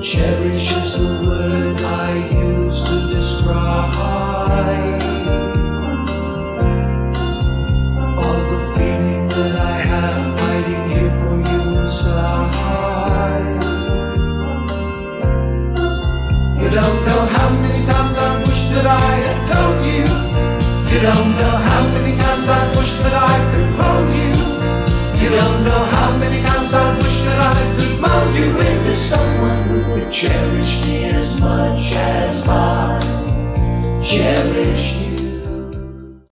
Cherish is the word I use to describe all the feeling that I have hiding here for you inside. You don't know how many times I wish that I had told you. You don't know how many times I wish that I could hold you. You don't know how many times I wish that I could mold you into someone who would cherish me as much as I cherish you.